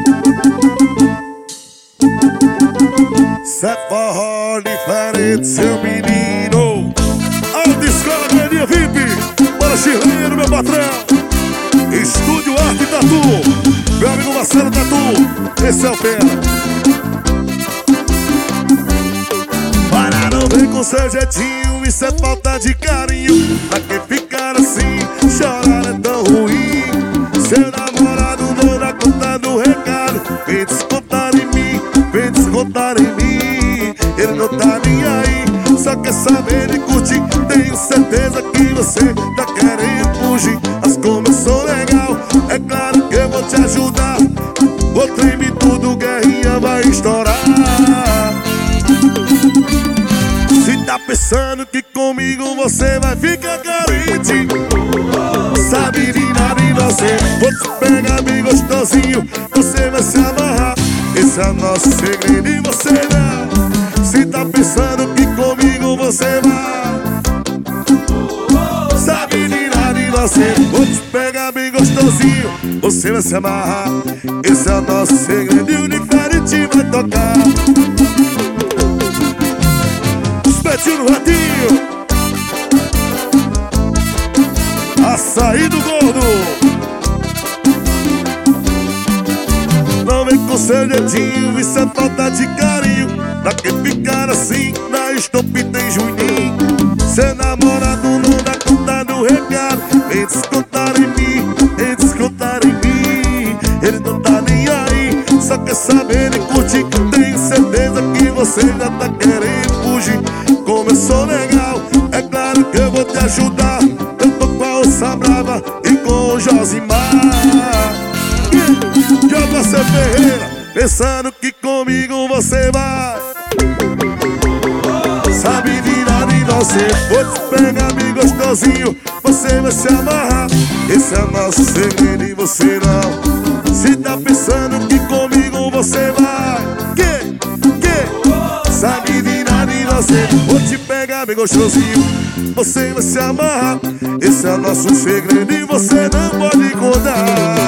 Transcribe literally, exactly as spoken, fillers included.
Cê é forró diferente, seu menino. Autoescola Goiânia V I P. Para Chirleiro, meu patrão. Estúdio Arte Tatu. Meu amigo Marcelo Tatu. Esse é o pé. Para não vem com seu jeitinho, isso é falta de carinho. Pra que ficar assim, chorar é tão ruim. Seu namorado não dá conta do recado. Vem descontar em mim, vem descontar em mim. Ele não tá nem aí, só quer saber de curtir. Tenho certeza que você tá querendo fugir. Mas como eu sou legal, é claro que eu vou te ajudar. Vou tremer tudo, guerrinha vai estourar. Se tá pensando que comigo você vai ficar carente, sabe de nada inocente. Vou te pegar bem gostosinho, você vai se amarrar. Esse é o nosso segredo e você não. Se tá pensando que comigo você vai, sabe de nada inocente. Vou te pegar bem gostosinho, você vai se amarrar. Esse é o nosso segredo e o diferente vai tocar. Espetinho no ratinho, açaí do gordo. Não vem com seu dedinho, isso é falta de carinho. Pra que ficar assim, na estope tem Juninho. Seu namorado não dá conta do recado. Vem descontar em mim, vem descontar em mim. Ele não tá nem aí, só quer saber de curtir. Tenho certeza que você já tá querendo fugir. Como eu sou legal, é claro que eu vou te ajudar. Eu tô com a Onça Brava e com o Josimar. J C Ferreira, pensando que comigo você vai, sabe de nada inocente. Vou te pegar bem gostosinho, você vai se amarrar. Esse é o nosso segredo e você não. Se tá pensando que comigo você vai, que, que, sabe de nada inocente. Vou te pegar bem gostosinho, você vai se amarrar. Esse é o nosso segredo e você não pode contar.